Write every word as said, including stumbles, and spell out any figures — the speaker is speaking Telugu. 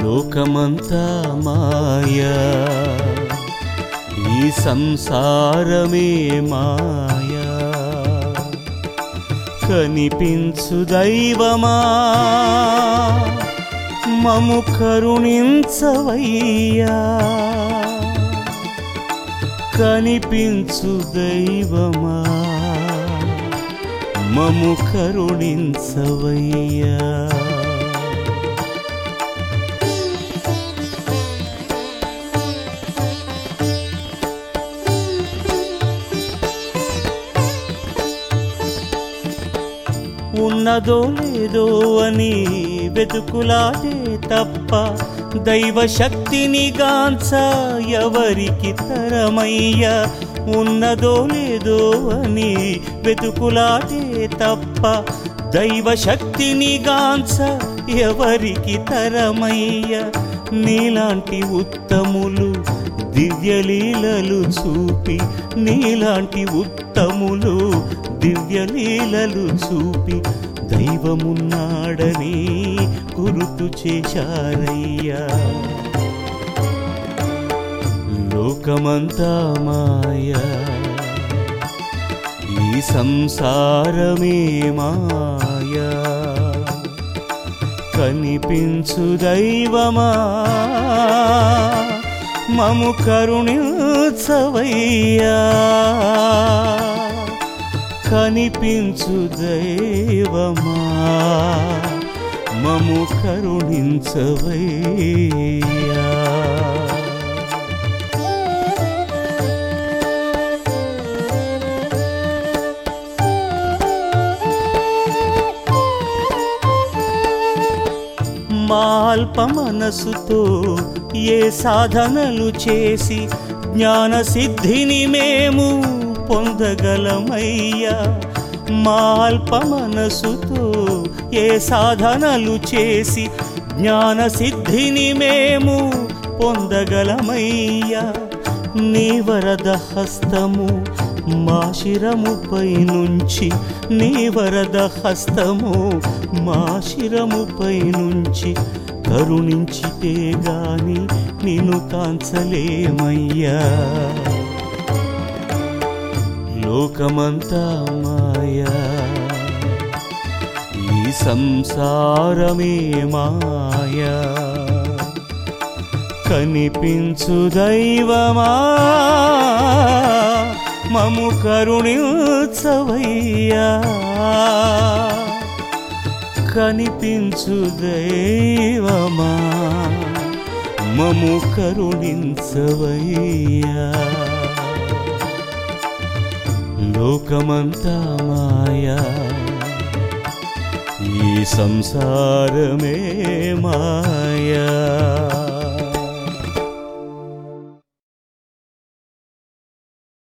లోకమంతా మాయా, ఈ సంసారమే మాయా. కనిపించు దైవమా మము కరుణించవయ్యా, కనిపించు దైవమా మము కరుణించవయ్యా. ఉన్నదో లేదో అని వెతుకులాడే తప్ప దైవ శక్తిని గాంచ ఎవరికి తరమయ్యా. ఉన్నదో లేదో అని వెతుకులాడే తప్ప దైవ శక్తిని గాంచ ఎవరికి తరమయ్యా. నీలాంటి ఉత్తములు దివ్యలీలలు చూపి, నీలాంటి ఉత్తములు దివ్యలీలలు చూపి దైవమున్నాడని గుర్తు చేశారయ్యా. లోకమంతా మాయా, ఈ సంసారమే మాయా. కనిపించు దైవమా మము కరుణించవయ్యా, కనిపించు దైవమా మము కరుణించవయ్యా. మా అల్ప మనసుతో ఏ సాధనలు చేసి జ్ఞాన సిద్ధిని మేము పొందగలమయ్యా. మా అల్ప మనసుతో ఏ సాధనలు చేసి జ్ఞాన సిద్ధిని మేము పొందగలమయ్యా. నీ వరద హస్తము మా శిరముపై నుంచి, నీ వరద హస్తము మా శిరముపై నుంచి కరుణించితే గాని నిన్ను కాంచలేమయ్యా. లోకమంతా మాయా, ఈ సంసారమే మాయా. కనిపించు దైవమా మము కరుణించవయ్యా, కనిపించు దైవమా మము కరుణించవయ్యా. లోకమంతా మాయా, ఈ సంసారమే మాయా.